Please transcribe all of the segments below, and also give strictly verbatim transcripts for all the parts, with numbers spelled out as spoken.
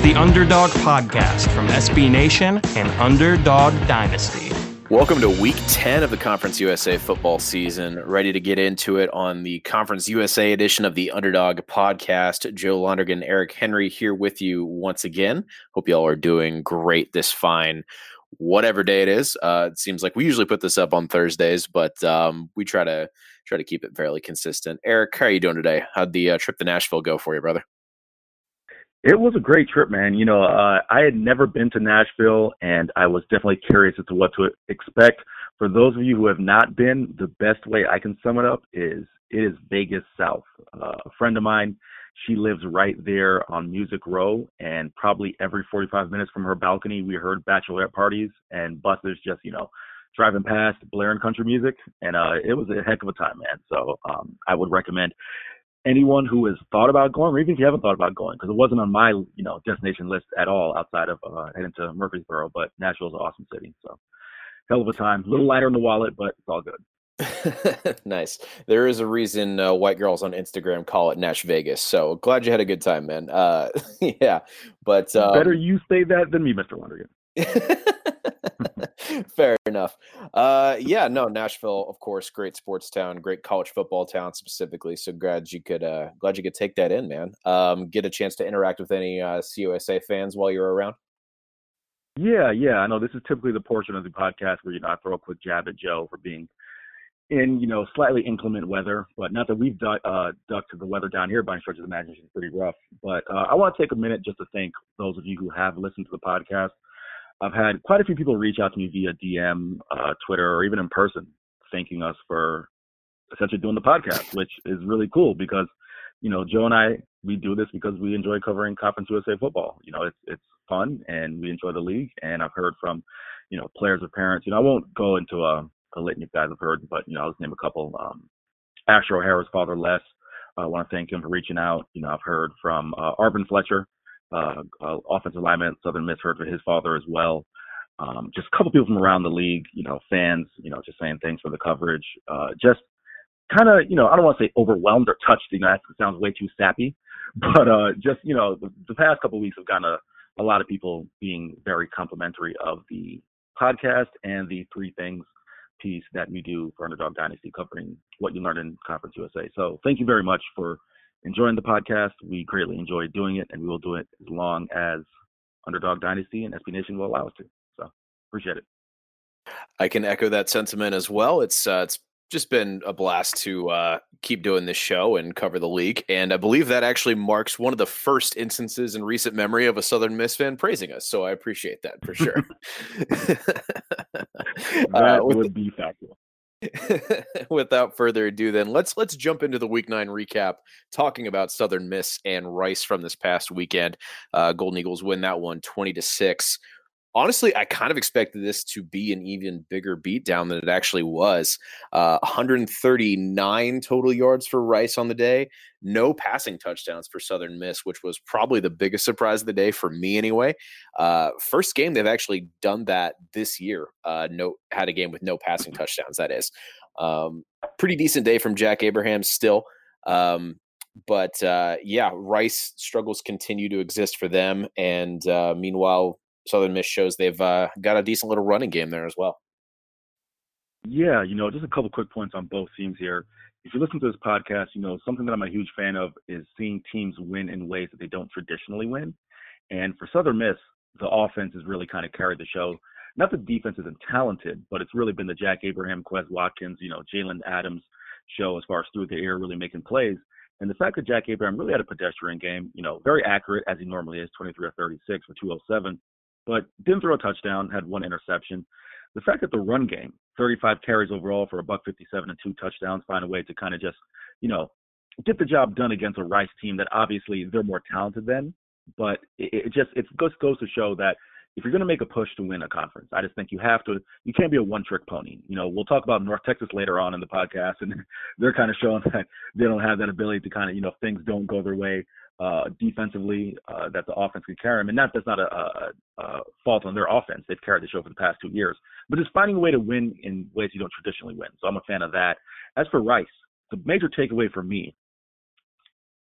the Underdog Podcast from S B Nation and Underdog Dynasty. Welcome to week ten of the Conference U S A football season. Ready to get into it on the Conference U S A edition of the Underdog Podcast. Joe Lonergan, Eric Henry here with you once again. Hope y'all are doing great this fine, whatever day it is. Uh, it seems like we usually put this up on Thursdays, but um, we try to try to keep it fairly consistent. Eric, how are you doing today? How'd the uh, trip to Nashville go for you, brother? It was a great trip, man. You know, uh, I had never been to Nashville, and I was definitely curious as to what to expect. For those of you who have not been, the best way I can sum it up is it is Vegas South. Uh, a friend of mine, she lives right there on Music Row, and probably every forty-five minutes from her balcony, we heard bachelorette parties and buses just, you know, driving past, blaring country music, and uh, it was a heck of a time, man. So um, I would recommend anyone who has thought about going, or even if you haven't thought about going, because it wasn't on my, you know, destination list at all outside of uh, heading to Murfreesboro, but Nashville's an awesome city. So hell of a time. A little lighter in the wallet, but it's all good. Nice. There is a reason uh, white girls on Instagram call it Nash Vegas. So glad you had a good time, man. Uh, yeah, but um, better you say that than me, Mister Lonergan. Fair enough. Uh, yeah, no, Nashville, of course, great sports town, great college football town specifically. So glad you could, uh, glad you could take that in, man. Um, get a chance to interact with any uh, C U S A fans while you're around. Yeah, yeah. I know this is typically the portion of the podcast where, you know, I throw a quick jab at Joe for being in, you know, slightly inclement weather, but not that we've du- uh, ducked to the weather down here by any stretch of the imagination. It's pretty rough. But uh, I want to take a minute just to thank those of you who have listened to the podcast. I've had quite a few people reach out to me via D M, uh, Twitter, or even in person, thanking us for essentially doing the podcast, which is really cool because, you know, Joe and I, we do this because we enjoy covering Conference U S A football. You know, it's it's fun and we enjoy the league. And I've heard from, you know, players or parents. You know, I won't go into a, a litany of guys I've heard, but, you know, I'll just name a couple. Um, Asher O'Hara's father, Les, uh, I want to thank him for reaching out. You know, I've heard from uh, Arvin Fletcher. Uh, uh, offensive lineman at Southern Miss, heard for his father as well. Um, just a couple people from around the league, you know, fans, you know, just saying thanks for the coverage. Uh, just kind of, you know, I don't want to say overwhelmed or touched, you know, that sounds way too sappy, but uh, just, you know, the, the past couple of weeks have gotten a, a lot of people being very complimentary of the podcast and the three things piece that we do for Underdog Dynasty, covering what you learned in Conference U S A. So thank you very much for enjoying the podcast. We greatly enjoy doing it, and we will do it as long as Underdog Dynasty and S B Nation will allow us to. So appreciate it. I can echo that sentiment as well. It's uh, it's just been a blast to uh, keep doing this show and cover the league, and I believe that actually marks one of the first instances in recent memory of a Southern Miss fan praising us. So I appreciate that for sure. That uh, would be factual. Without further ado, then let's let's jump into the week nine recap, talking about Southern Miss and Rice from this past weekend. Uh, Golden Eagles win that one twenty to six. Honestly, I kind of expected this to be an even bigger beatdown than it actually was. Uh, one hundred thirty-nine total yards for Rice on the day. No passing touchdowns for Southern Miss, which was probably the biggest surprise of the day for me anyway. Uh, first game they've actually done that this year. Uh, no, had a game with no passing touchdowns, that is. Um, pretty decent day from Jack Abraham still. Um, but uh, yeah, Rice struggles continue to exist for them. And uh, meanwhile, Southern Miss shows they've uh, got a decent little running game there as well. Yeah, you know, just a couple quick points on both teams here. If you listen to this podcast, you know, something that I'm a huge fan of is seeing teams win in ways that they don't traditionally win. And for Southern Miss, the offense has really kind of carried the show. Not that the defense isn't talented, but it's really been the Jack Abraham, Quez Watkins, you know, Jalen Adams show as far as through the air really making plays. And the fact that Jack Abraham really had a pedestrian game, you know, very accurate as he normally is, twenty-three or thirty-six for two oh seven, but didn't throw a touchdown, had one interception. The fact that the run game, thirty-five carries overall for a buck fifty-seven and two touchdowns, find a way to kind of just, you know, get the job done against a Rice team that obviously they're more talented than, but it, it just it goes goes to show that if you're going to make a push to win a conference, I just think you have to. You can't be a one-trick pony. You know, we'll talk about North Texas later on in the podcast, and they're kind of showing that they don't have that ability to kind of, you know, if things don't go their way uh, defensively, uh, that the offense can carry them. And that that's not a, a, a fault on their offense. They've carried the show for the past two years, but just finding a way to win in ways you don't traditionally win. So I'm a fan of that. As for Rice, the major takeaway for me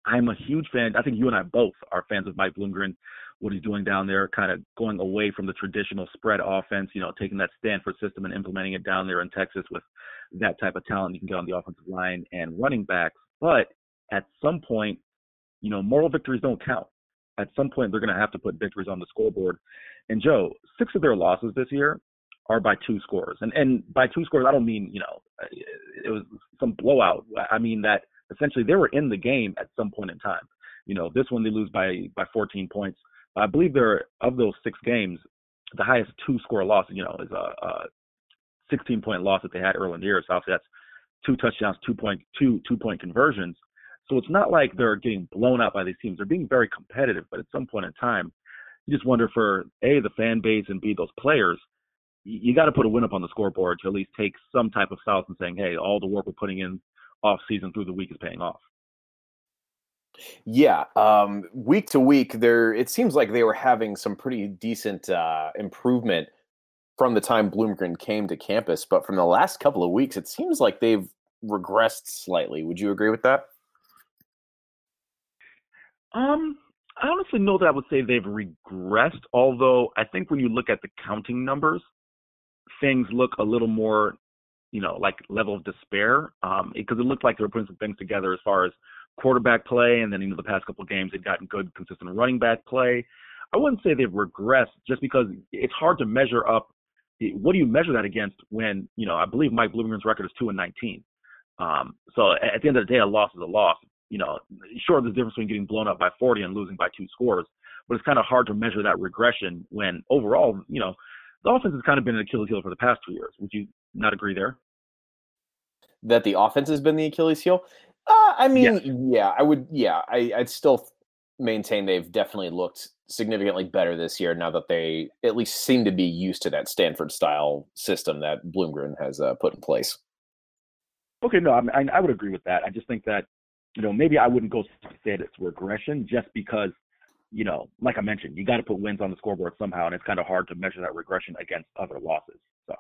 I'm a huge fan. I think you and I both are fans of Mike Bloomgren, what he's doing down there, kind of going away from the traditional spread offense, you know, taking that Stanford system and implementing it down there in Texas with that type of talent you can get on the offensive line and running backs. But at some point, you know, moral victories don't count. At some point, they're going to have to put victories on the scoreboard. And Joe, six of their losses this year are by two scores. And and by two scores, I don't mean, you know, it was some blowout. I mean that essentially they were in the game at some point in time. You know, this one they lose by by fourteen points. I believe they're, of those six games, the highest two-score loss, you know, is a, a sixteen-point loss that they had early in the year. So obviously that's two touchdowns, two point two two-point conversions. So it's not like they're getting blown out by these teams. They're being very competitive, but at some point in time, you just wonder for, A, the fan base, and B, those players, you, you got to put a win up on the scoreboard to at least take some type of solace in saying, hey, all the work we're putting in off season through the week is paying off. Yeah, um, week to week, there it seems like they were having some pretty decent uh, improvement from the time Bloomgren came to campus. But from the last couple of weeks, it seems like they've regressed slightly. Would you agree with that? Um, I honestly know that I would say they've regressed, although I think when you look at the counting numbers, things look a little more, you know, like level of despair, um, because it looked like they were putting some things together as far as quarterback play, and then, you know, the past couple of games they've gotten good, consistent running back play. I wouldn't say they've regressed just because it's hard to measure up. What do you measure that against when, you know, I believe Mike Bloomgren's record is two and nineteen. Um, so at the end of the day, a loss is a loss. You know, sure, there's a difference between getting blown up by forty and losing by two scores, but it's kind of hard to measure that regression when overall, you know, the offense has kind of been an Achilles heel for the past two years. Would you not agree there? That the offense has been the Achilles heel? Uh, I mean, Yes. yeah, I would. Yeah, I, I'd still maintain they've definitely looked significantly better this year now that they at least seem to be used to that Stanford style system that Bloomgren has uh, put in place. Okay, no, I, mean, I I would agree with that. I just think that, you know, maybe I wouldn't go to say that it's regression just because, you know, like I mentioned, you got to put wins on the scoreboard somehow, and it's kind of hard to measure that regression against other losses. So.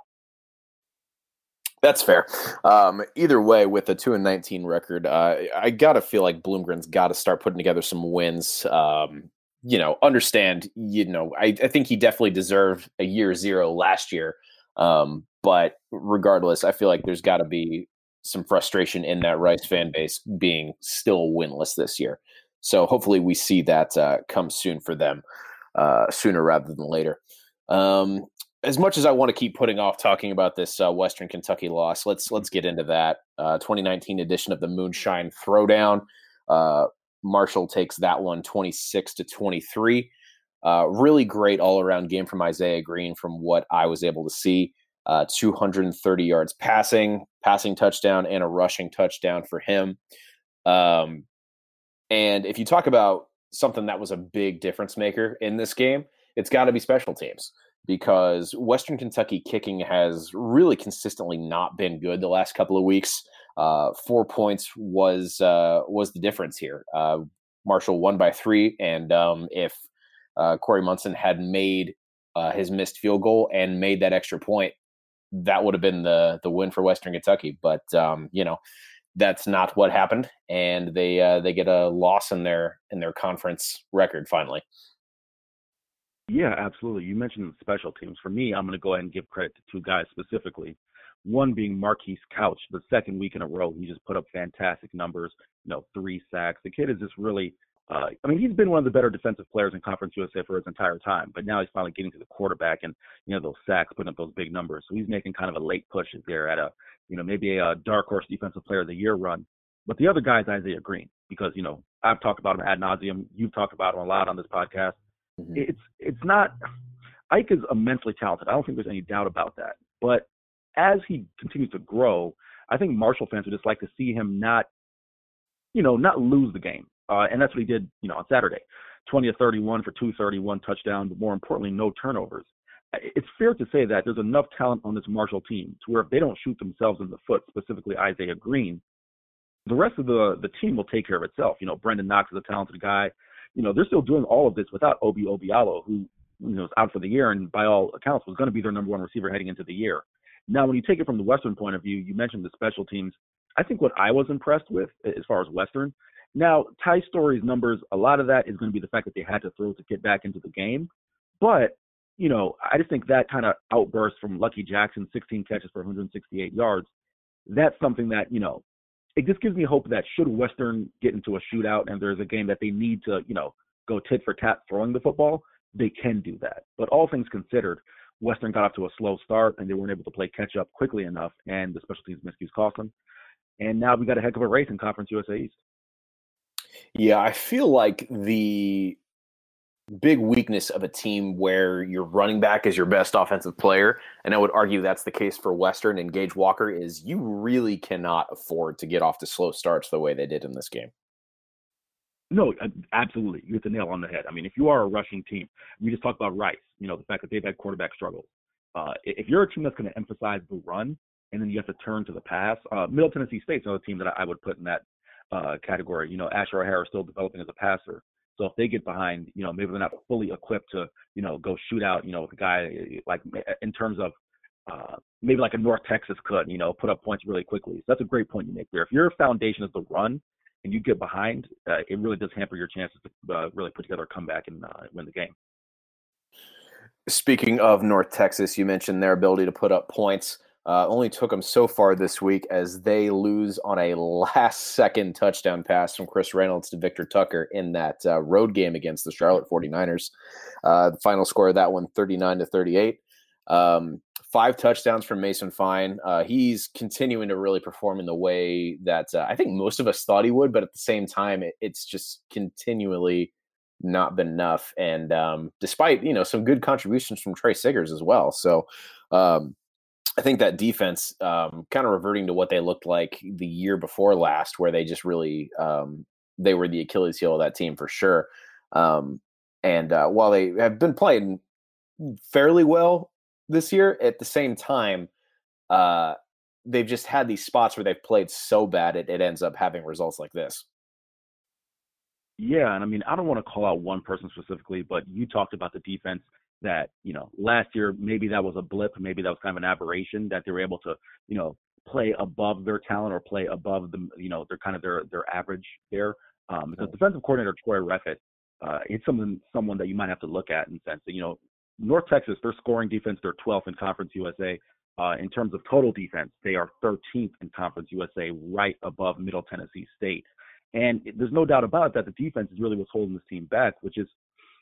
That's fair. Um, either way, with a two and nineteen record, uh, I gotta feel like Bloomgren's got to start putting together some wins. Um, you know, understand. You know, I, I think he definitely deserved a year zero last year. Um, but regardless, I feel like there's got to be some frustration in that Rice fan base being still winless this year. So hopefully we see that uh, come soon for them, uh, sooner rather than later. Um, As much as I want to keep putting off talking about this uh, Western Kentucky loss, let's let's get into that. Uh, twenty nineteen edition of the Moonshine Throwdown. Uh, Marshall takes that one twenty-six to twenty-three. Uh, really great all-around game from Isaiah Green from what I was able to see. Uh, two hundred thirty yards passing, passing touchdown, and a rushing touchdown for him. Um, and if you talk about something that was a big difference maker in this game, it's got to be special teams. Because Western Kentucky kicking has really consistently not been good the last couple of weeks. Uh, four points was uh, was the difference here. Uh, Marshall won by three, and um, if uh, Corey Munson had made uh, his missed field goal and made that extra point, that would have been the the win for Western Kentucky. But um, you know, that's not what happened, and they uh, they get a loss in their in their conference record finally. Yeah, absolutely. You mentioned special teams. For me, I'm going to go ahead and give credit to two guys specifically. One being Marquise Couch. The second week in a row, he just put up fantastic numbers, you know, three sacks. The kid is just really, uh, I mean, he's been one of the better defensive players in Conference U S A for his entire time, but now he's finally getting to the quarterback and, you know, those sacks, putting up those big numbers. So he's making kind of a late push there at a, you know, maybe a dark horse defensive player of the year run. But the other guy is Isaiah Green because, you know, I've talked about him ad nauseum. You've talked about him a lot on this podcast. Mm-hmm. It's it's not – Ike is immensely talented. I don't think there's any doubt about that. But as he continues to grow, I think Marshall fans would just like to see him not, you know, not lose the game. Uh, and that's what he did, you know, on Saturday. twenty of thirty-one for two thirty-one touchdown, but more importantly, no turnovers. It's fair to say that there's enough talent on this Marshall team to where if they don't shoot themselves in the foot, specifically Isaiah Green, the rest of the, the team will take care of itself. You know, Brendan Knox is a talented guy. You know, they're still doing all of this without Obi Obialo, who, you know, is out for the year and by all accounts was going to be their number one receiver heading into the year. Now, when you take it from the Western point of view, you mentioned the special teams. I think what I was impressed with as far as Western Now, Ty Story's numbers, a lot of that is going to be the fact that they had to throw to get back into the game. But, you know, I just think that kind of outburst from Lucky Jackson, sixteen catches for one hundred sixty-eight yards, that's something that, you know, it just gives me hope that should Western get into a shootout and there's a game that they need to, you know, go tit for tat throwing the football, they can do that. But all things considered, Western got off to a slow start and they weren't able to play catch up quickly enough, and the special teams miscues cost them. And now we got a heck of a race in Conference U S A East. Yeah, I feel like the big weakness of a team where your running back is your best offensive player, and I would argue that's the case for Western and Gage Walker, is you really cannot afford to get off to slow starts the way they did in this game. No, absolutely. You hit the nail on the head. I mean, if you are a rushing team, we just talked about Rice, you know, the fact that they've had quarterback struggles. Uh, if you're a team that's going to emphasize the run and then you have to turn to the pass, uh, Middle Tennessee State's another team that I would put in that uh, category. You know, Asher O'Hara is still developing as a passer. So if they get behind, you know, maybe they're not fully equipped to, you know, go shoot out, you know, with a guy like in terms of uh, maybe like a North Texas could, you know, put up points really quickly. So that's a great point you make there. If your foundation is the run and you get behind, uh, it really does hamper your chances to uh, really put together a comeback and uh, win the game. Speaking of North Texas, you mentioned their ability to put up points. Uh, only took them so far this week as they lose on a last-second touchdown pass from Chris Reynolds to Victor Tucker in that uh, road game against the Charlotte forty-niners. Uh, the final score of that one, thirty-nine to thirty-eight. Um, five touchdowns from Mason Fine. Uh, he's continuing to really perform in the way that uh, I think most of us thought he would, but at the same time, it, it's just continually not been enough. And um, despite, you know, some good contributions from Trey Siggers as well. So, um, I think that defense um, kind of reverting to what they looked like the year before last, where they just really um, they were the Achilles heel of that team for sure. Um, and uh, while they have been playing fairly well this year, at the same time, uh, they've just had these spots where they've played so bad it, it ends up having results like this. Yeah, and I mean, I don't want to call out one person specifically, but you talked about the defense that, you know, last year, maybe that was a blip, maybe that was kind of an aberration that they were able to, you know, play above their talent or play above the, you know, they're kind of their, their average there. Um, because defensive coordinator Troy Reffitt, uh, it's something, someone that you might have to look at in the sense that, you know, North Texas, their scoring defense, they're twelfth in Conference U S A. Uh, in terms of total defense, they are thirteenth in Conference U S A, right above Middle Tennessee State. And there's no doubt about it that the defense is really what's holding this team back, which is,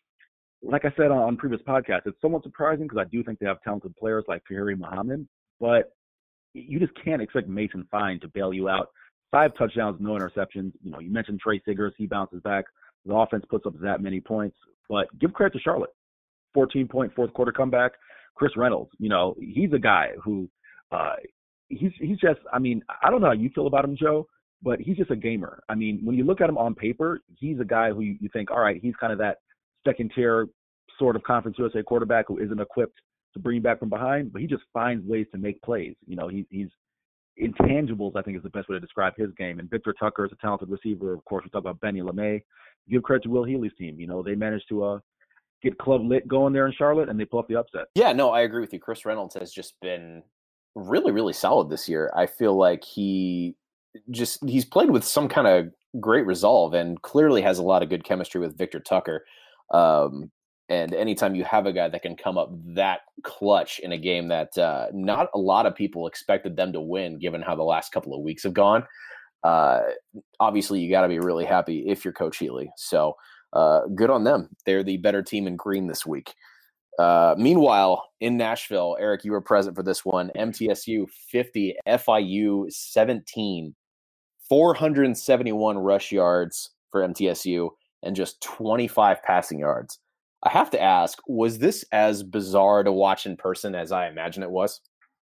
like I said on, on previous podcasts, it's somewhat surprising because I do think they have talented players like Fahiri Muhammad, but you just can't expect Mason Fine to bail you out. Five touchdowns, no interceptions. You know, you mentioned Trey Siggers, he bounces back. The offense puts up that many points, but give credit to Charlotte. fourteen-point fourth quarter comeback. Chris Reynolds, you know, he's a guy who uh, he's he's just, I mean, I don't know how you feel about him, Joe, but he's just a gamer. I mean, when you look at him on paper, he's a guy who you, you think, all right, he's kind of that second-tier sort of Conference U S A quarterback who isn't equipped to bring you back from behind, but he just finds ways to make plays. You know, he, he's intangibles, I think, is the best way to describe his game. And Victor Tucker is a talented receiver. Of course, we talk about Benny LeMay. Give credit to Will Healy's team. You know, they managed to uh, get Club Lit going there in Charlotte, and they pull up the upset. Yeah, no, I agree with you. Chris Reynolds has just been really, really solid this year. I feel like he just he's played with some kind of great resolve and clearly has a lot of good chemistry with Victor Tucker. Um, and anytime you have a guy that can come up that clutch in a game that uh, not a lot of people expected them to win, given how the last couple of weeks have gone, uh, obviously you got to be really happy if you're Coach Healy. So uh, good on them. They're the better team in green this week. Uh, meanwhile, in Nashville, Eric, you were present for this one. M T S U fifty, F I U seventeen, four hundred seventy-one rush yards for M T S U and just twenty-five passing yards. I have to ask, was this as bizarre to watch in person as I imagine it was?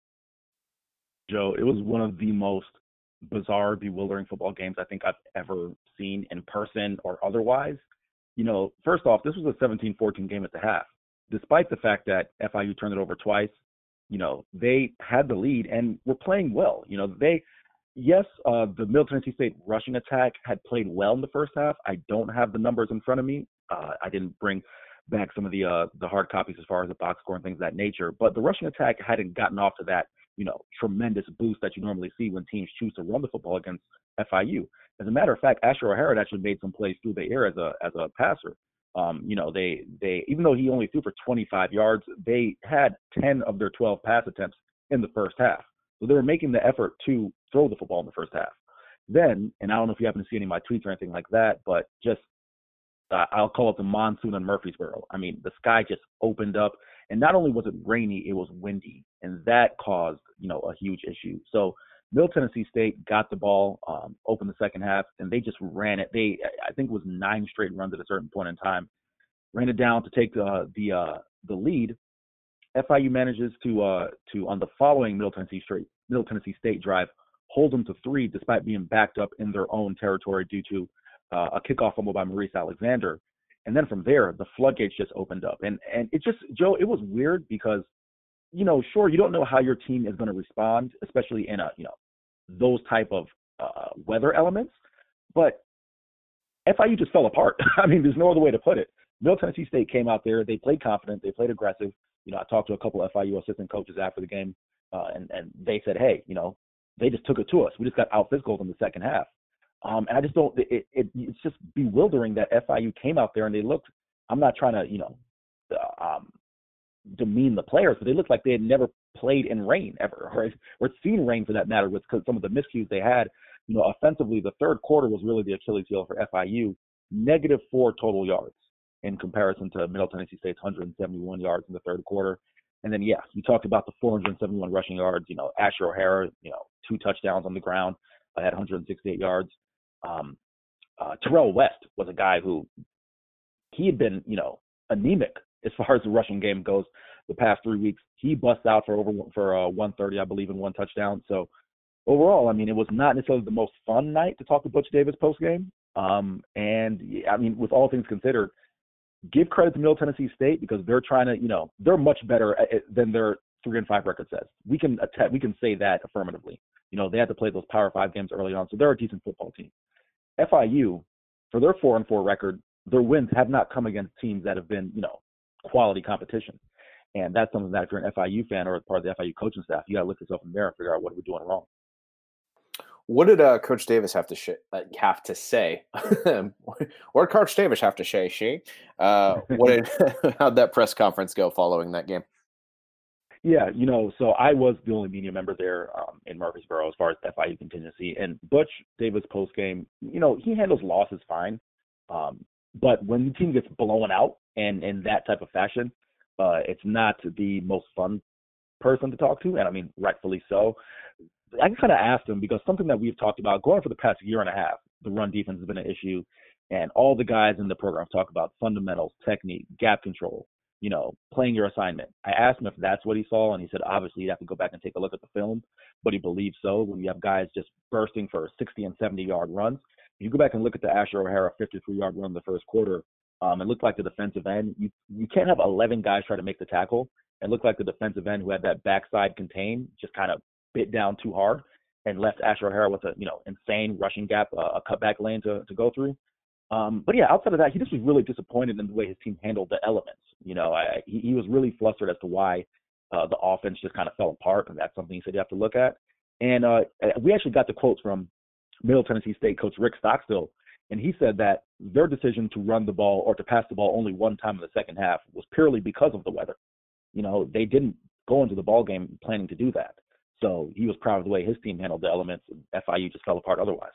Joe, it was one of the most bizarre, bewildering football games I think I've ever seen in person or otherwise. You know, first off, this was a seventeen fourteen game at the half. Despite the fact that F I U turned it over twice, you know, they had the lead and were playing well. You know, they, yes, uh, the Middle Tennessee State rushing attack had played well in the first half. I don't have the numbers in front of me. Uh, I didn't bring back some of the uh, the hard copies as far as the box score and things of that nature. But the rushing attack hadn't gotten off to that you know, tremendous boost that you normally see when teams choose to run the football against F I U. As a matter of fact, Asher O'Hara had actually made some plays through the air as a as a passer. Um, you know, they they even though he only threw for twenty-five yards, they had ten of their twelve pass attempts in the first half. So they were making the effort to throw the football in the first half. Then, and I don't know if you happen to see any of my tweets or anything like that, but just uh, I'll call it the monsoon in Murfreesboro. I mean, the sky just opened up, and not only was it rainy, it was windy, and that caused, you know, a huge issue. So Middle Tennessee State got the ball, um, opened the second half, and they just ran it. They, I think it was nine straight runs at a certain point in time, ran it down to take uh, the uh, the lead. F I U manages to uh, to on the following Middle Tennessee State Middle Tennessee State drive hold them to three despite being backed up in their own territory due to uh, a kickoff fumble by Maurice Alexander. And then from there, the floodgates just opened up. And and it just, Joe, it was weird because, you know, sure, you don't know how your team is going to respond, especially in a, you know, those type of uh, weather elements. But F I U just fell apart. I mean, there's no other way to put it. Middle Tennessee State came out there. They played confident. They played aggressive. You know, I talked to a couple of F I U assistant coaches after the game, uh, and, and they said, hey, you know, they just took it to us. We just got out-physicaled in the second half. Um, and I just don't it, – it, it's just bewildering that F I U came out there and they looked – I'm not trying to, you know, uh, um, demean the players, but they looked like they had never played in rain ever, or, or seen rain for that matter, with some of the miscues they had. You know, offensively, the third quarter was really the Achilles heel for F I U, negative four total yards in comparison to Middle Tennessee State's one hundred seventy-one yards in the third quarter. And then, yeah, you talked about the four hundred seventy-one rushing yards. You know, Asher O'Hara, you know, two touchdowns on the ground, uh, had one hundred sixty-eight yards. Um, uh, Terrell West was a guy who he had been, you know, anemic as far as the rushing game goes the past three weeks. He busts out for over for uh, one thirty, I believe, in one touchdown. So overall, I mean, it was not necessarily the most fun night to talk to Butch Davis post game. Um, and I mean, with all things considered, give credit to Middle Tennessee State because they're trying to, you know, they're much better than their three and five record says. We can att- we can say that affirmatively. You know, they had to play those Power Five games early on, so they're a decent football team. F I U, for their four and four record, their wins have not come against teams that have been, you know, quality competition. And that's something that if you're an F I U fan or part of the F I U coaching staff, you got to look yourself in the mirror and figure out what are we doing wrong. What did uh, Coach Davis have to sh- uh, have to say? What did Coach Davis have to say? She, uh, what did how'd that press conference go following that game? Yeah, you know, so I was the only media member there um, in Murfreesboro as far as F I U contingency. And Butch Davis post game, you know, he handles losses fine, um, but when the team gets blown out and in that type of fashion, uh, it's not the most fun person to talk to, and I mean, rightfully so. I kind of asked him because something that we've talked about going for the past year and a half, the run defense has been an issue, and all the guys in the program talk about fundamentals, technique, gap control, you know, playing your assignment. I asked him if that's what he saw, and he said obviously you'd have to go back and take a look at the film, but he believes so. When you have guys just bursting for sixty and seventy yard runs, if you go back and look at the Asher O'Hara fifty-three yard run in the first quarter, um, it looked like the defensive end. You you can't have eleven guys try to make the tackle. It looked like the defensive end who had that backside contain just kind of bit down too hard and left Asher O'Hara with a, you know, insane rushing gap, uh, a cutback lane to, to go through. Um, but yeah, outside of that, he just was really disappointed in the way his team handled the elements. You know, I, he, he was really flustered as to why uh, the offense just kind of fell apart, and that's something he said you have to look at. And uh, we actually got the quotes from Middle Tennessee State coach Rick Stockstill, and he said that their decision to run the ball or to pass the ball only one time in the second half was purely because of the weather. You know, they didn't go into the ball game planning to do that. So he was proud of the way his team handled the elements, and F I U just fell apart otherwise.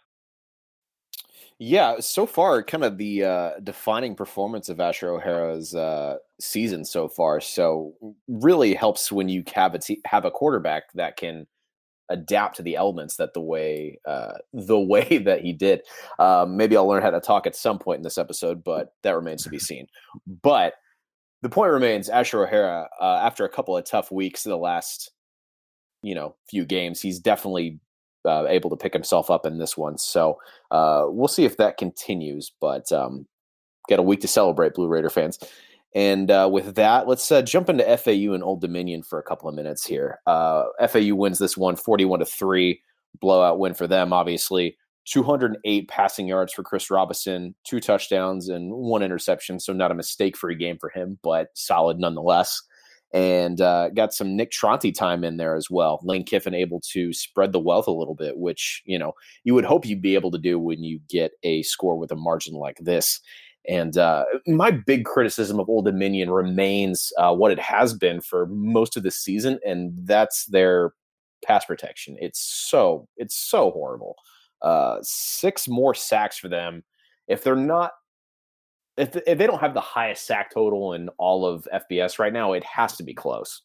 Yeah, so far, kind of the uh, defining performance of Asher O'Hara's uh, season so far. So really helps when you have a t- have a quarterback that can adapt to the elements that the way uh, the way that he did. Um, maybe I'll learn how to talk at some point in this episode, but that remains to be seen. But the point remains, Asher O'Hara, uh, after a couple of tough weeks in the last, you know, few games, he's definitely uh, able to pick himself up in this one. So uh, we'll see if that continues, but um, got a week to celebrate, Blue Raider fans. And uh, with that, let's uh, jump into F A U and Old Dominion for a couple of minutes here. Uh, F A U wins this one forty-one to three, blowout win for them, obviously. two hundred eight passing yards for Chris Robinson, two touchdowns and one interception. So not a mistake-free game for him, but solid nonetheless. and uh, got some Nick Tronti time in there as well. Lane Kiffin able to spread the wealth a little bit, which, you know, you would hope you'd be able to do when you get a score with a margin like this. And uh, my big criticism of Old Dominion remains uh, what it has been for most of the season, and that's their pass protection. It's so it's so horrible. Uh, six more sacks for them. If they're not, if, if they don't have the highest sack total in all of F B S right now, it has to be close.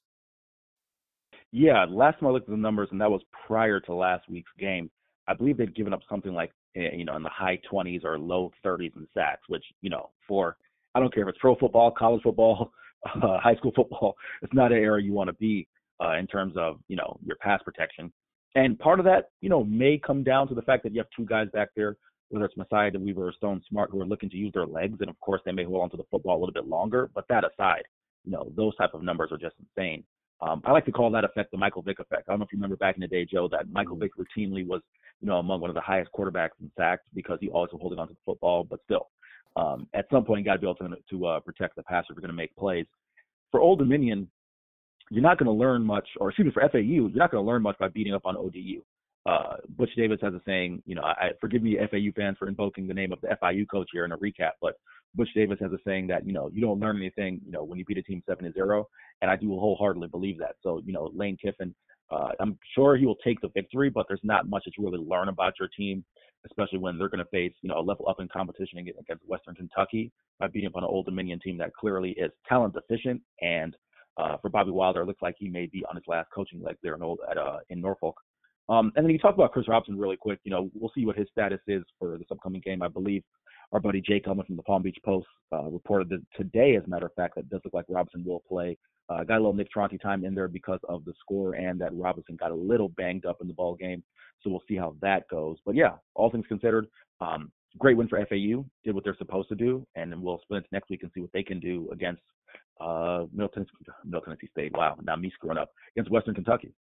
Yeah, last time I looked at the numbers, and that was prior to last week's game, I believe they'd given up something like, you know, in the high twenties or low thirties in sacks, which, you know, for, I don't care if it's pro football, college football, uh, high school football, it's not an area you want to be uh, in terms of, you know, your pass protection. And part of that, you know, may come down to the fact that you have two guys back there, whether it's Messiah Weaver or Stone Smart, who are looking to use their legs. And of course, they may hold on to the football a little bit longer. But that aside, you know, those type of numbers are just insane. Um, I like to call that effect the Michael Vick effect. I don't know if you remember back in the day, Joe, that Michael Vick routinely was, you know, among one of the highest quarterbacks in sacks because he always was holding on to the football. But still, um, at some point, you got to be able to, to uh, protect the passer if you're going to make plays. For Old Dominion, you're not going to learn much, or excuse me, for F A U, you're not going to learn much by beating up on O D U. Uh, Butch Davis has a saying, you know, I, forgive me, F A U fans, for invoking the name of the F I U coach here in a recap, but Butch Davis has a saying that, you know, you don't learn anything, you know, when you beat a team seven to zero, and I do wholeheartedly believe that. So, you know, Lane Kiffin, uh, I'm sure he will take the victory, but there's not much that you really learn about your team, especially when they're going to face, you know, a level up in competition against Western Kentucky by beating up on an Old Dominion team that clearly is talent deficient. And uh, for Bobby Wilder, it looks like he may be on his last coaching leg there in, old, at, uh, in Norfolk. Um, and then you talk about Chris Robinson really quick. You know, we'll see what his status is for this upcoming game. I believe our buddy Jake Elman from the Palm Beach Post uh, reported that today, as a matter of fact, that it does look like Robinson will play. Uh, got a little Nick Tronti time in there because of the score and that Robinson got a little banged up in the ball game. So we'll see how that goes. But yeah, all things considered, um, great win for F A U. Did what they're supposed to do, and then we'll split into next week and see what they can do against uh, Middle Tennessee, Middle Tennessee State. Wow, now me screwing up against Western Kentucky.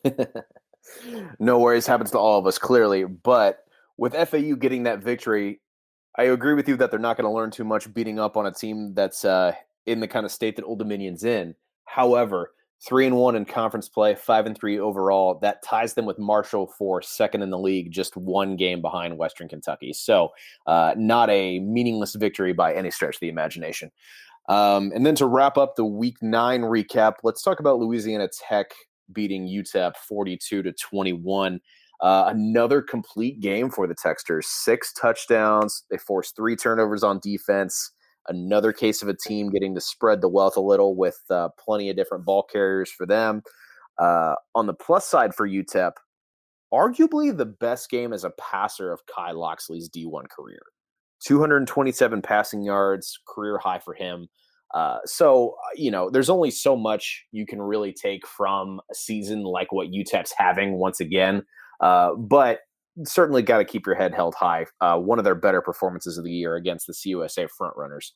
No worries, happens to all of us clearly. But with F A U getting that victory, I agree with you that they're not going to learn too much beating up on a team that's uh, in the kind of state that Old Dominion's in. However, three and one in conference play, five and three overall. That ties them with Marshall for second in the league, just one game behind Western Kentucky. So, uh, not a meaningless victory by any stretch of the imagination. Um, and then to wrap up the Week Nine recap, let's talk about Louisiana Tech beating U T E P forty-two to twenty-one. Uh, another complete game for the Techsters. Six touchdowns. They forced three turnovers on defense. Another case of a team getting to spread the wealth a little with uh, plenty of different ball carriers for them. Uh, on the plus side for U T E P, arguably the best game as a passer of Kai Loxley's D one career. two hundred twenty-seven passing yards, career high for him. Uh, so, you know, there's only so much you can really take from a season like what U T E P's having once again. Uh, but certainly got to keep your head held high. Uh, one of their better performances of the year against the C U S A frontrunners.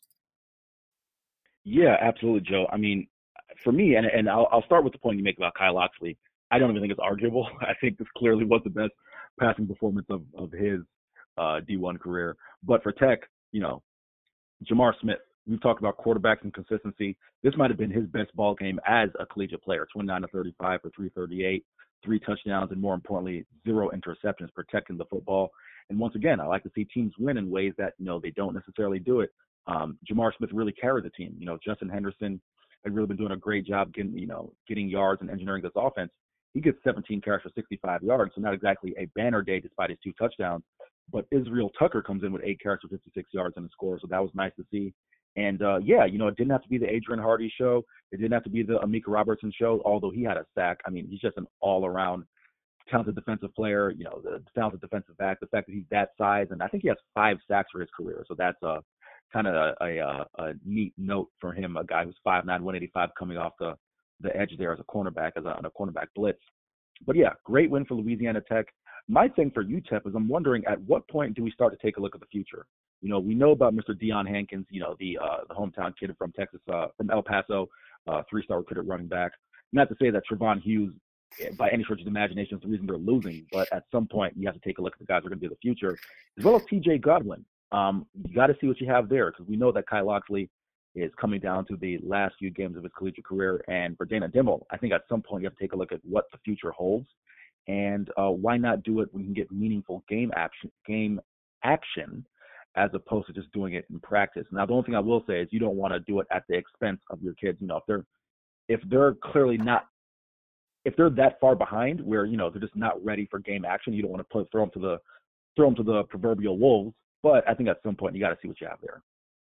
Yeah, absolutely, Joe. I mean, for me, and, and I'll, I'll start with the point you make about Kai Loxley. I don't even think it's arguable. I think this clearly was the best passing performance of, of his uh, D one career. But for Tech, you know, Jamar Smith, we've talked about quarterbacks and consistency. This might have been his best ball game as a collegiate player, twenty-nine to thirty-five for three thirty-eight. Three touchdowns, and more importantly, zero interceptions, protecting the football. And once again, I like to see teams win in ways that, you know, they don't necessarily do it. Um, Jamar Smith really carried the team. You know, Justin Henderson had really been doing a great job getting, you know, getting yards and engineering this offense. He gets seventeen carries for sixty-five yards, so not exactly a banner day despite his two touchdowns. But Israel Tucker comes in with eight carries for fifty-six yards and a score, so that was nice to see. And, uh, yeah, you know, it didn't have to be the Adrian Hardy show. It didn't have to be the Amika Robertson show, although he had a sack. I mean, he's just an all-around talented defensive player, you know, the talented defensive back, the fact that he's that size. And I think he has five sacks for his career. So that's a kind of a, a, a neat note for him, a guy who's five nine, one eighty-five coming off the, the edge there as a cornerback, as a, on a cornerback blitz. But, yeah, great win for Louisiana Tech. My thing for U T E P is I'm wondering at what point do we start to take a look at the future? You know, we know about Mister Deion Hankins, you know, the uh, the hometown kid from Texas, uh, from El Paso, uh, three-star recruited running back. Not to say that Trevon Hughes, by any stretch of the imagination, is the reason they're losing, but at some point you have to take a look at the guys who are going to be the future, as well as T J Godwin. Um, you got to see what you have there because we know that Kai Loxley is coming down to the last few games of his collegiate career. And for Dana Dimel, I think at some point you have to take a look at what the future holds, and uh, why not do it when you can get meaningful game action, game action, as opposed to just doing it in practice. Now, the only thing I will say is you don't want to do it at the expense of your kids. You know, if they're if they're clearly not, if they're that far behind where, you know, they're just not ready for game action, you don't want to put, throw them to the throw them to the proverbial wolves. But I think at some point you got to see what you have there.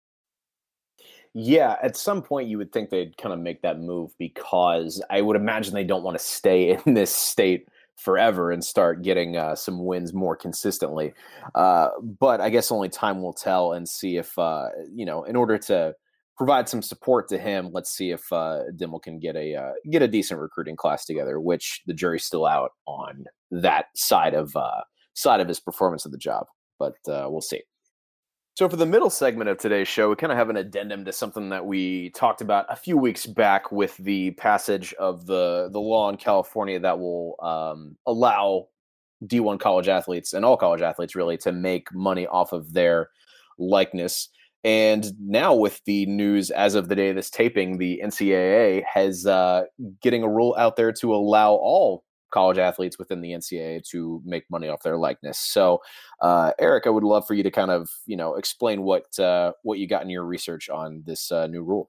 Yeah, at some point you would think they'd kind of make that move, because I would imagine they don't want to stay in this state forever and start getting uh, some wins more consistently. Uh, but I guess only time will tell, and see if, uh, you know, in order to provide some support to him, let's see if uh, Dimel can get a uh, get a decent recruiting class together, which the jury's still out on that side of uh, side of his performance of the job. But uh, we'll see. So for the middle segment of today's show, we kind of have an addendum to something that we talked about a few weeks back with the passage of the, the law in California that will um, allow D one college athletes, and all college athletes really, to make money off of their likeness. And now with the news as of the day of this taping, the N C double A has uh, getting a rule out there to allow all college athletes within the N C double A to make money off their likeness. So, uh, Eric, I would love for you to kind of, you know, explain what uh, what you got in your research on this uh, new rule.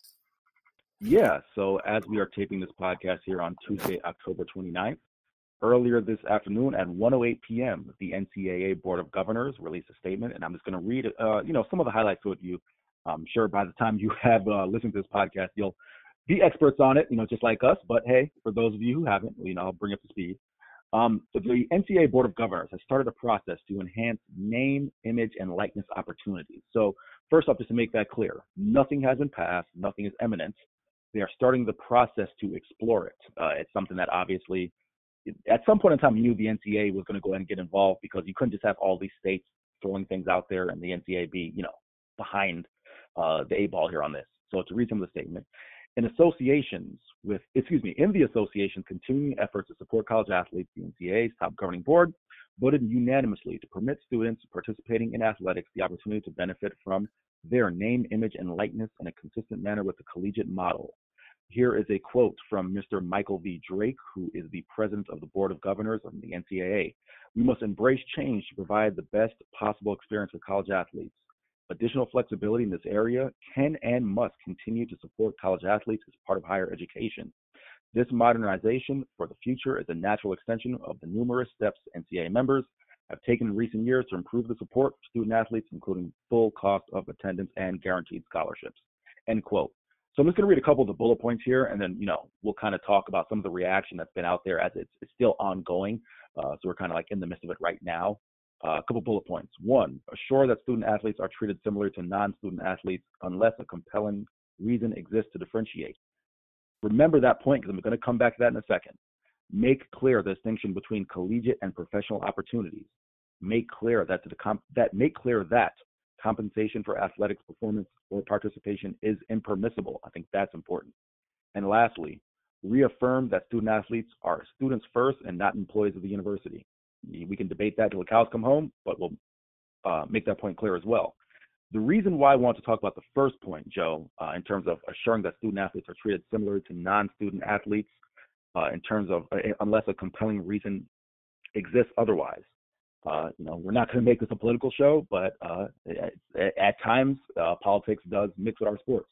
Yeah, so as we are taping this podcast here on Tuesday, October twenty-ninth, earlier this afternoon at one oh eight p.m., the N C double A Board of Governors released a statement, and I'm just going to read, uh, you know, some of the highlights with you. I'm sure by the time you have uh, listened to this podcast, you'll be experts on it, you know, just like us. But hey, for those of you who haven't, you know, I'll bring up to speed. Um, so the N C double A Board of Governors has started a process to enhance name, image, and likeness opportunities. So first off, just to make that clear, nothing has been passed, nothing is imminent. They are starting the process to explore it. Uh, it's something that obviously, at some point in time, you knew the N C double A was going to go ahead and get involved, because you couldn't just have all these states throwing things out there and the N C double A be, you know, behind uh, the eight ball here on this. So to read some of the statement. In associations with, excuse me, in the association's continuing efforts to support college athletes, the N C double A's top governing board voted unanimously to permit students participating in athletics the opportunity to benefit from their name, image, and likeness in a consistent manner with the collegiate model. Here is a quote from Mister Michael V. Drake, who is the president of the Board of Governors of the N C double A. We must embrace change to provide the best possible experience for college athletes. Additional flexibility in this area can and must continue to support college athletes as part of higher education. This modernization for the future is a natural extension of the numerous steps N C double A members have taken in recent years to improve the support for student athletes, including full cost of attendance and guaranteed scholarships. End quote. So I'm just going to read a couple of the bullet points here, and then, you know, we'll kind of talk about some of the reaction that's been out there as it's, it's still ongoing. Uh, so we're kind of like in the midst of it right now. Uh, a couple bullet points. One, assure that student athletes are treated similar to non-student athletes unless a compelling reason exists to differentiate. Remember that point, because I'm going to come back to that in a second. Make clear the distinction between collegiate and professional opportunities. Make clear that the comp- that make clear that compensation for athletics performance or participation is impermissible. I think that's important. And lastly, reaffirm that student athletes are students first and not employees of the university. We can debate that till the cows come home, but we'll uh, make that point clear as well. The reason why I want to talk about the first point, Joe, uh, in terms of assuring that student athletes are treated similar to non-student athletes, uh, in terms of uh, unless a compelling reason exists otherwise. Uh, you know, we're not going to make this a political show, but uh, at, at times uh, politics does mix with our sports.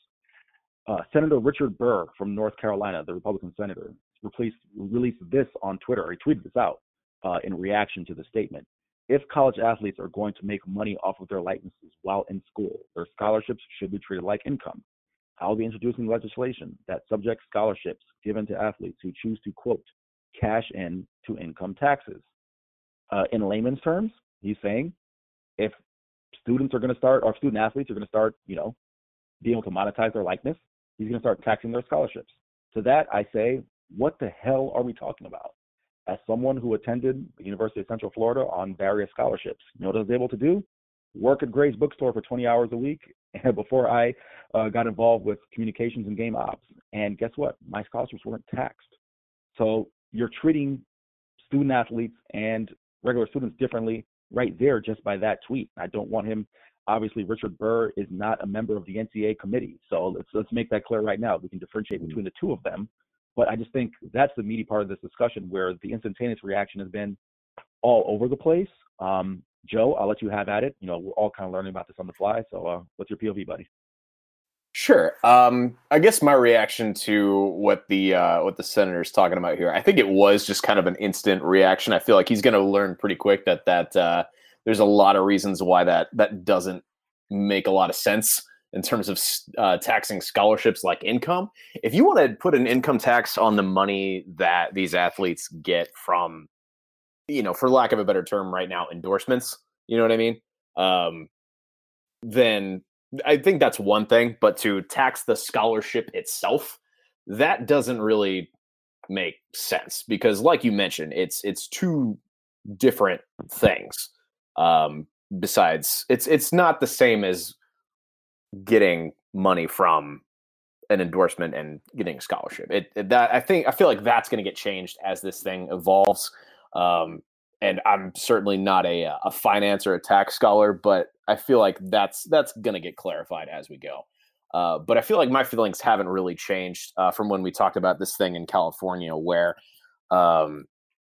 Uh, Senator Richard Burr from North Carolina, the Republican senator, released, released this on Twitter, or he tweeted this out uh, in reaction to the statement. If college athletes are going to make money off of their likenesses while in school, their scholarships should be treated like income. I'll be introducing legislation that subjects scholarships given to athletes who choose to, quote, cash in to income taxes. Uh, in layman's terms, he's saying if students are going to start, or student athletes are going to start, you know, being able to monetize their likeness, he's going to start taxing their scholarships. To that, I say, what the hell are we talking about? As someone who attended the University of Central Florida on various scholarships, you know what I was able to do? Work at Gray's Bookstore for twenty hours a week before I uh, got involved with communications and game ops. And guess what? My scholarships weren't taxed. So you're treating student athletes and regular students differently right there just by that tweet. I don't want him obviously Richard Burr is not a member of the N C A A committee. So let's let's make that clear right now. We can differentiate between the two of them. But I just think that's the meaty part of this discussion, where the instantaneous reaction has been all over the place. Um, Joe, I'll let you have at it. You know, we're all kind of learning about this on the fly. So uh, what's your P O V, buddy? Sure. Um, I guess my reaction to what the uh, what the senator's talking about here, I think it was just kind of an instant reaction. I feel like he's going to learn pretty quick that that uh, there's a lot of reasons why that that doesn't make a lot of sense in terms of uh, taxing scholarships like income. If you want to put an income tax on the money that these athletes get from, you know, for lack of a better term right now, endorsements, you know what I mean? Um, then I think that's one thing, but to tax the scholarship itself, that doesn't really make sense, because like you mentioned, it's it's two different things. Um, besides, it's it's not the same as getting money from an endorsement and getting a scholarship. It, it that I think I feel like that's going to get changed as this thing evolves. Um, and I'm certainly not a a finance or a tax scholar, but I feel like that's that's going to get clarified as we go. Uh, but I feel like my feelings haven't really changed uh, from when we talked about this thing in California, where um,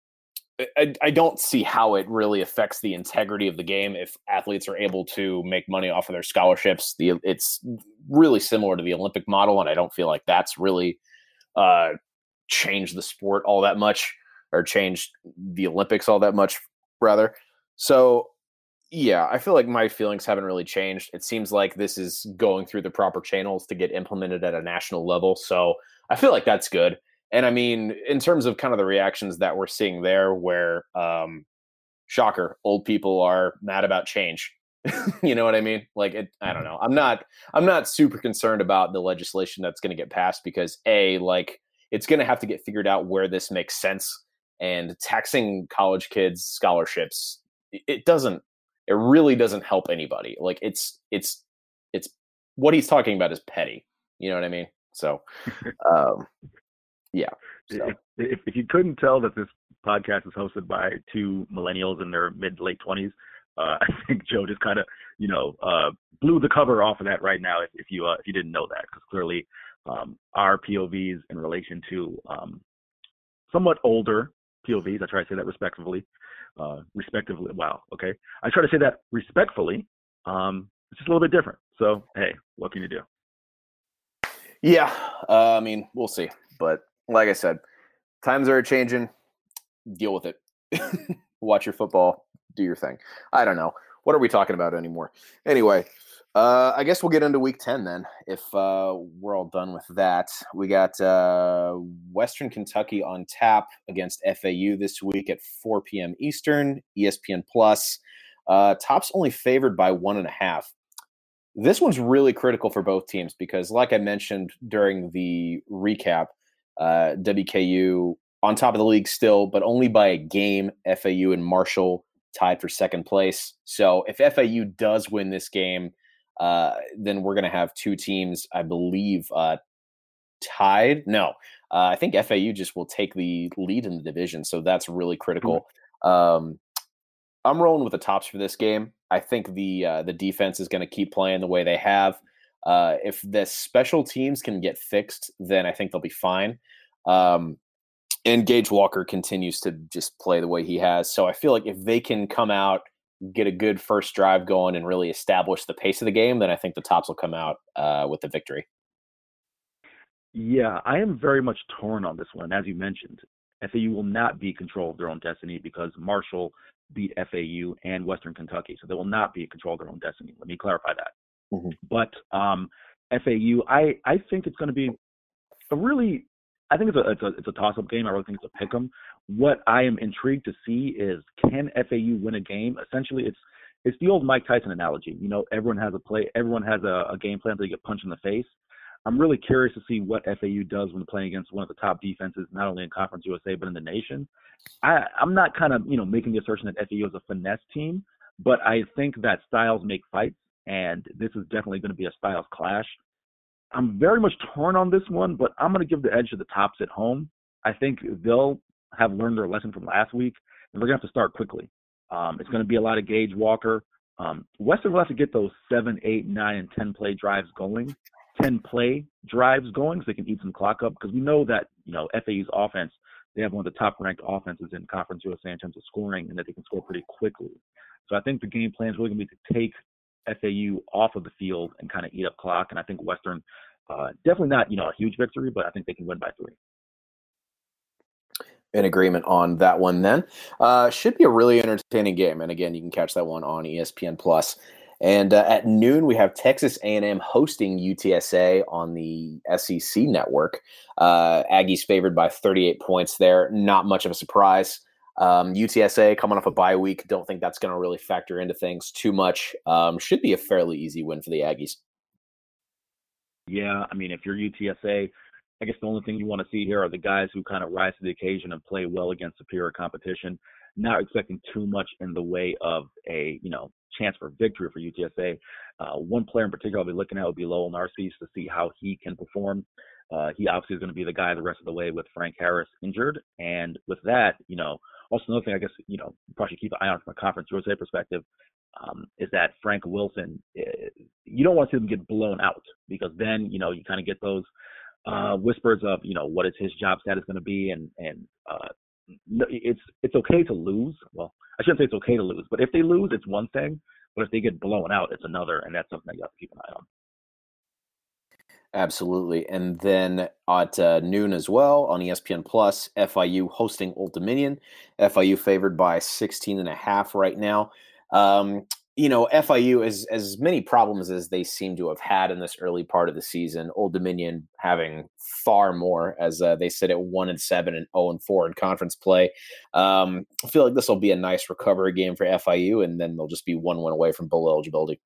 I, I don't see how it really affects the integrity of the game if athletes are able to make money off of their scholarships. The it's really similar to the Olympic model, and I don't feel like that's really uh, changed the sport all that much, or changed the Olympics all that much, rather. So, yeah, I feel like my feelings haven't really changed. It seems like this is going through the proper channels to get implemented at a national level. So I feel like that's good. And I mean, in terms of kind of the reactions that we're seeing there, where, um, shocker, old people are mad about change. You know what I mean? Like, it, I don't know. I'm not, I'm not super concerned about the legislation that's going to get passed, because A, like, it's going to have to get figured out where this makes sense. And taxing college kids' scholarships, it doesn't, it really doesn't help anybody. Like, it's, it's, it's what he's talking about is petty. You know what I mean? So, um, yeah. So. If, if you couldn't tell that this podcast is hosted by two millennials in their mid to late twenties, uh, I think Joe just kind of, you know, uh, blew the cover off of that right now. If, if you uh, if you didn't know that, because clearly um, our P O Vs in relation to um, somewhat older P O Vs, I try to say that respectively, uh, respectively. Wow. Okay, I try to say that respectfully. Um, it's just a little bit different. So hey, what can you do? Yeah, uh, I mean, we'll see, but. Like I said, times are changing. Deal with it. Watch your football. Do your thing. I don't know. What are we talking about anymore? Anyway, uh, I guess we'll get into week ten then, if uh, we're all done with that. We got uh, Western Kentucky on tap against F A U this week at four p.m. Eastern, E S P N Plus. Uh, Top's only favored by one and a half. This one's really critical for both teams because, like I mentioned during the recap, Uh, W K U on top of the league still, but only by a game. F A U and Marshall tied for second place. So if F A U does win this game, uh, then we're going to have two teams, I believe, uh, tied. No, uh, I think F A U just will take the lead in the division. So that's really critical. Um, I'm rolling with the Tops for this game. I think the uh, the defense is going to keep playing the way they have. Uh, if the special teams can get fixed, then I think they'll be fine. Um, and Gage Walker continues to just play the way he has. So I feel like if they can come out, get a good first drive going, and really establish the pace of the game, then I think the Tops will come out uh, with the victory. Yeah, I am very much torn on this one. As you mentioned, F A U will not be in control of their own destiny because Marshall beat F A U and Western Kentucky. So they will not be in control of their own destiny. Let me clarify that. Mm-hmm. But um, F A U, I, I think it's going to be a really, I think it's a it's a, it's a toss-up game. I really think it's a pick 'em. What I am intrigued to see is, can F A U win a game? Essentially, it's it's the old Mike Tyson analogy. You know, everyone has a play, everyone has a, a game plan until they get punched in the face. I'm really curious to see what F A U does when playing against one of the top defenses, not only in Conference U S A but in the nation. I, I'm not kind of you know making the assertion that F A U is a finesse team, but I think that styles make fights. And this is definitely going to be a styles clash. I'm very much torn on this one, but I'm going to give the edge to the Tops at home. I think they'll have learned their lesson from last week, and they're going to have to start quickly. Um, it's going to be a lot of Gage Walker. Um, Western will have to get those seven, eight, nine, and ten play drives going, ten play drives going, so they can eat some clock up. Because we know that you know F A U's offense, they have one of the top ranked offenses in Conference U S A in terms of scoring, and that they can score pretty quickly. So I think the game plan is really going to be to take F A U off of the field and kind of eat up clock. And I think Western, uh, definitely not you know a huge victory, but I think they can win by three. In agreement on that one then. Uh, should be a really entertaining game. And again, you can catch that one on E S P N Plus. And uh, at noon, we have Texas A and M hosting U T S A on the S E C network. Uh, Aggies favored by thirty-eight points there. Not much of a surprise. Um, U T S A coming off a bye week. Don't think that's going to really factor into things too much. Um, should be a fairly easy win for the Aggies. Yeah, I mean, if you're U T S A, I guess the only thing you want to see here are the guys who kind of rise to the occasion and play well against superior competition. Not expecting too much in the way of a, you know, chance for victory for U T S A. Uh, one player in particular I'll be looking at would be Lowell Narcisse to see how he can perform. Uh, he obviously is going to be the guy the rest of the way with Frank Harris injured. And with that, you know, also another thing I guess, you know, you probably should keep an eye on from a Conference U S A perspective um, is that Frank Wilson, you don't want to see them get blown out because then, you know, you kind of get those Uh, whispers of, you know, what is his job status going to be, and and uh, it's it's okay to lose. Well, I shouldn't say it's okay to lose, but if they lose, it's one thing. But if they get blown out, it's another, and that's something that you have to keep an eye on. Absolutely. And then at uh, noon as well on E S P N Plus, F I U hosting Old Dominion. F I U favored by sixteen and a half right now. Um, You know, F I U, as as many problems as they seem to have had in this early part of the season, Old Dominion having far more, as uh, they sit at one and seven and zero and four in conference play. Um, I feel like this will be a nice recovery game for F I U, and then they'll just be one win away from bowl eligibility.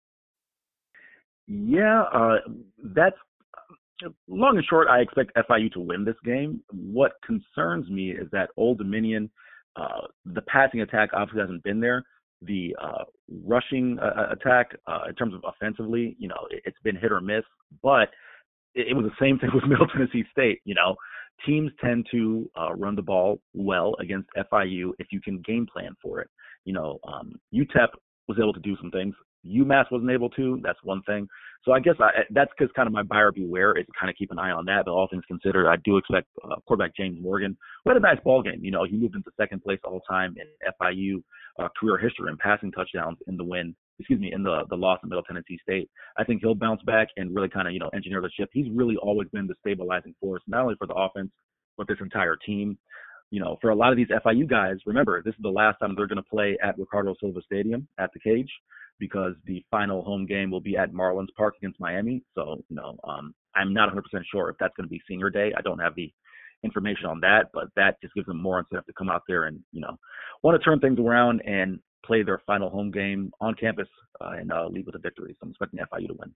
Yeah, uh, that's long and short. I expect F I U to win this game. What concerns me is that Old Dominion, uh, the passing attack obviously hasn't been there. The uh, rushing uh, attack, uh, in terms of offensively, you know, it, it's been hit or miss. But it, it was the same thing with Middle Tennessee State. You know, teams tend to uh, run the ball well against F I U if you can game plan for it. You know, um, U T E P was able to do some things. UMass wasn't able to. That's one thing. So I guess I, that's because kind of my buyer beware is to kind of keep an eye on that. But all things considered, I do expect uh, quarterback James Morgan, who had a nice ball game. You know, he moved into second place all time in F I U uh, career history in passing touchdowns in the win. Excuse me, in the the loss in Middle Tennessee State. I think he'll bounce back and really kind of you know engineer the ship. He's really always been the stabilizing force, not only for the offense but this entire team. You know, for a lot of these F I U guys, remember this is the last time they're going to play at Ricardo Silva Stadium at the Cage, because the final home game will be at Marlins Park against Miami. So, you know, um, I'm not one hundred percent sure if that's going to be senior day. I don't have the information on that, but that just gives them more incentive to come out there and, you know, want to turn things around and play their final home game on campus uh, and uh, leave with a victory. So I'm expecting F I U to win.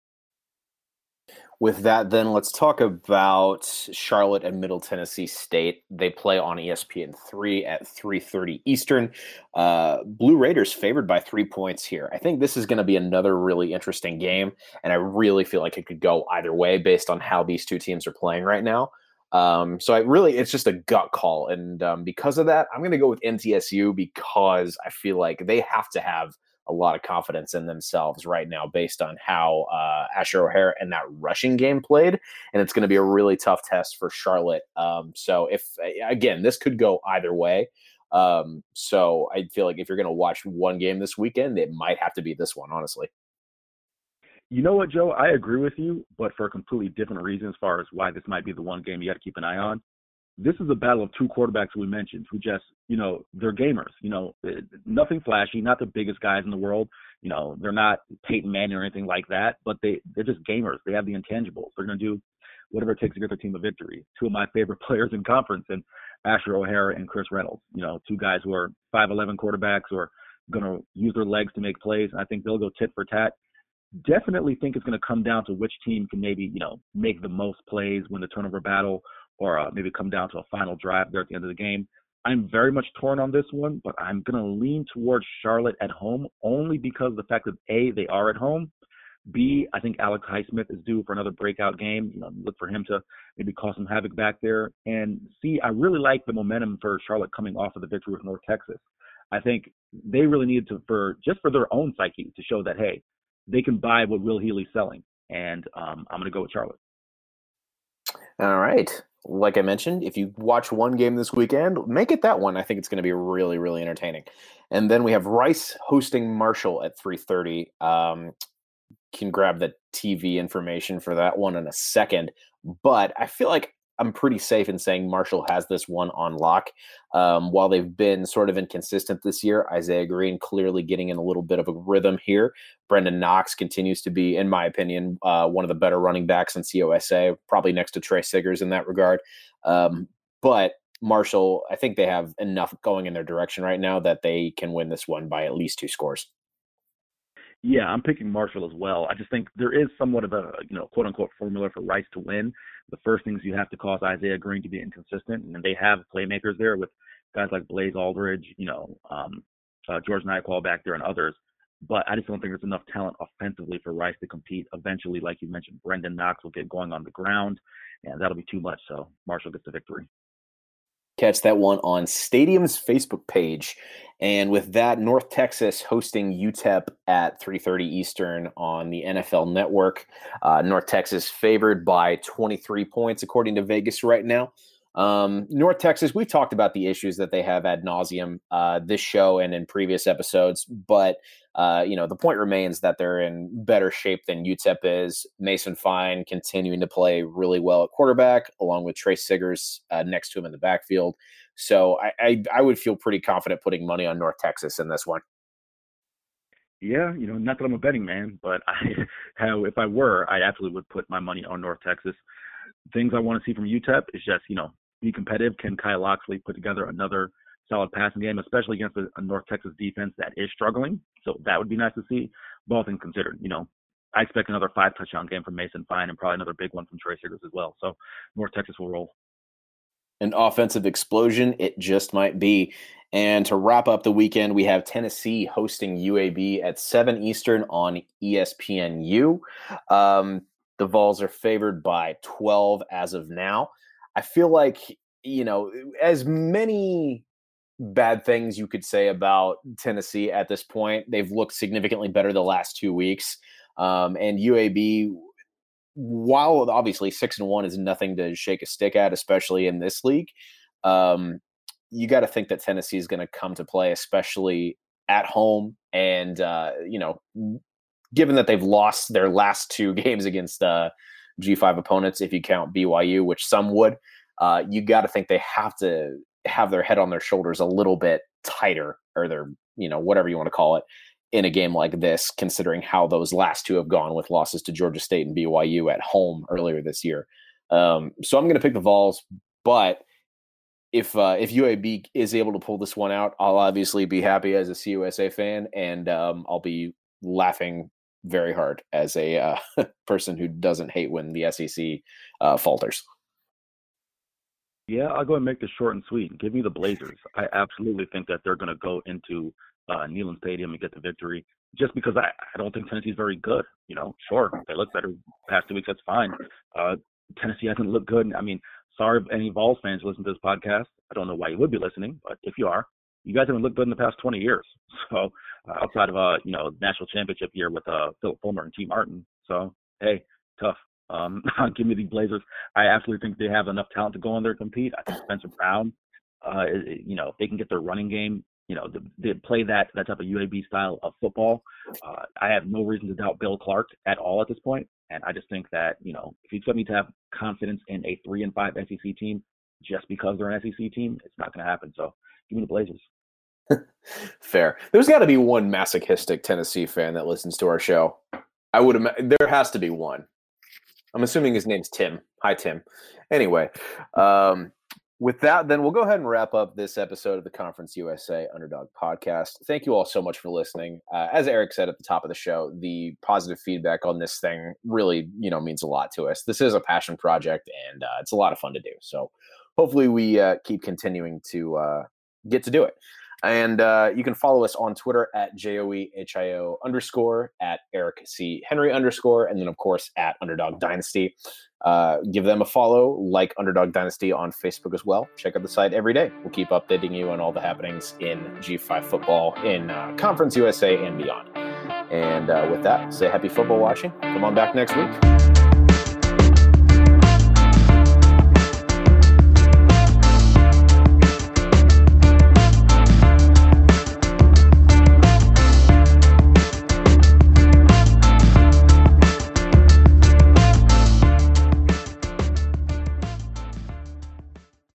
With that, then let's talk about Charlotte and Middle Tennessee State. They play on E S P N three at three thirty Eastern. Uh, Blue Raiders favored by three points here. I think this is going to be another really interesting game, and I really feel like it could go either way based on how these two teams are playing right now. Um, so I really, it's just a gut call, and um, because of that, I'm going to go with M T S U because I feel like they have to have a lot of confidence in themselves right now based on how uh, Asher O'Hara and that rushing game played. And it's going to be a really tough test for Charlotte. Um, so if, again, this could go either way. Um, so I feel like if you're going to watch one game this weekend, it might have to be this one, honestly. You know what, Joe? I agree with you, but for a completely different reason as far as why this might be the one game you got to keep an eye on. This is a battle of two quarterbacks we mentioned who just, you know, they're gamers, you know, nothing flashy, not the biggest guys in the world. You know, they're not Peyton Manning or anything like that, but they, they're just gamers. They have the intangibles. They're going to do whatever it takes to get their team a victory. Two of my favorite players in conference, and Asher O'Hara and Chris Reynolds, you know, two guys who are five eleven quarterbacks who are going to use their legs to make plays. And I think they'll go tit for tat. Definitely think it's going to come down to which team can maybe, you know, make the most plays, win the turnover battle, or uh, maybe come down to a final drive there at the end of the game. I'm very much torn on this one, but I'm going to lean towards Charlotte at home only because of the fact that, A, they are at home. B, I think Alex Highsmith is due for another breakout game. You know, look for him to maybe cause some havoc back there. And C, I really like the momentum for Charlotte coming off of the victory with North Texas. I think they really needed to, for just for their own psyche, to show that, hey, they can buy what Will Healy's selling. And um, I'm going to go with Charlotte. All right. Like I mentioned, if you watch one game this weekend, make it that one. I think it's going to be really, really entertaining. And then we have Rice hosting Marshall at three thirty. Um, can grab the T V information for that one in a second. But I feel like I'm pretty safe in saying Marshall has this one on lock. Um, while they've been sort of inconsistent this year, Isaiah Green clearly getting in a little bit of a rhythm here. Brendan Knox continues to be, in my opinion, uh, one of the better running backs in C O S A, probably next to Trey Siggers in that regard. Um, but Marshall, I think they have enough going in their direction right now that they can win this one by at least two scores. Yeah, I'm picking Marshall as well. I just think there is somewhat of a, you know, quote unquote formula for Rice to win. The first thing is you have to cause Isaiah Green to be inconsistent, and they have playmakers there with guys like Blaze Aldridge, you know, um, uh, George Nyquil back there and others. But I just don't think there's enough talent offensively for Rice to compete. Eventually, like you mentioned, Brendan Knox will get going on the ground, and that'll be too much. So Marshall gets the victory. Catch that one on Stadium's Facebook page. And with that, North Texas hosting U T E P at three thirty Eastern on the N F L Network. Uh, North Texas favored by twenty-three points, according to Vegas right now. Um, North Texas, we've talked about the issues that they have ad nauseum uh, this show and in previous episodes, but uh, you know, the point remains that they're in better shape than U T E P is. Mason Fine continuing to play really well at quarterback, along with Trey Siggers uh, next to him in the backfield. So I, I, I would feel pretty confident putting money on North Texas in this one. Yeah, you know, not that I'm a betting man, but I, how if I were, I absolutely would put my money on North Texas. Things I want to see from U T E P is just, you know, be competitive. Can Kyle Loxley put together another solid passing game, especially against a, a North Texas defense that is struggling? So that would be nice to see. But all things considered, you know, I expect another five touchdown game from Mason Fine and probably another big one from Trey Siggers as well. So North Texas will roll. An offensive explosion, it just might be. And to wrap up the weekend, we have Tennessee hosting U A B at seven Eastern on E S P N U. Um, the Vols are favored by twelve as of now. I feel like, you know, as many bad things you could say about Tennessee at this point, they've looked significantly better the last two weeks. Um, and U A B, while obviously six and one is nothing to shake a stick at, especially in this league, um, you got to think that Tennessee is going to come to play, especially at home. And, uh, you know, given that they've lost their last two games against uh, G five opponents, if you count B Y U, which some would, uh, you got to think they have to have their head on their shoulders a little bit tighter, or their, you know, whatever you want to call it, in a game like this, considering how those last two have gone with losses to Georgia State and B Y U at home earlier this year. Um, so I'm going to pick the Vols, but if uh, if U A B is able to pull this one out, I'll obviously be happy as a C U S A fan, and um, I'll be laughing very hard as a uh, person who doesn't hate when the S E C uh, falters. Yeah, I'll go and make this short and sweet. Give me the Blazers. I absolutely think that they're going to go into uh, Neyland Stadium and get the victory, just because I, I don't think Tennessee's very good. You know, sure, they look better past two weeks. That's fine. Uh, Tennessee hasn't looked good. I mean, sorry if any Vols fans listen to this podcast. I don't know why you would be listening, but if you are, you guys haven't looked good in the past twenty years. So uh, outside of a, you know, national championship year with uh, Philip Fulmer and T. Martin. So, hey, tough. Um, give me the Blazers. I absolutely think they have enough talent to go in there and compete. I think Spencer Brown, uh, you know, if they can get their running game, you know, they play that, that type of U A B style of football. Uh, I have no reason to doubt Bill Clark at all at this point. And I just think that, you know, if you expect me to have confidence in a three and five S E C team just because they're an S E C team, it's not going to happen. So give me the Blazers. Fair. There's got to be one masochistic Tennessee fan that listens to our show. I would imagine there has to be one. I'm assuming his name's Tim. Hi, Tim. Anyway, um, with that, then we'll go ahead and wrap up this episode of the Conference U S A Underdog Podcast. Thank you all so much for listening. Uh, as Eric said at the top of the show, the positive feedback on this thing really, you know, means a lot to us. This is a passion project, and uh, it's a lot of fun to do. So hopefully we uh, keep continuing to uh, get to do it. And uh, you can follow us on Twitter at J O E H I O underscore, at Eric C. Henry underscore, and then, of course, at Underdog Dynasty. Uh, give them a follow, like Underdog Dynasty on Facebook as well. Check out the site every day. We'll keep updating you on all the happenings in G five football, in uh, Conference U S A and beyond. And uh, with that, say happy football watching. Come on back next week.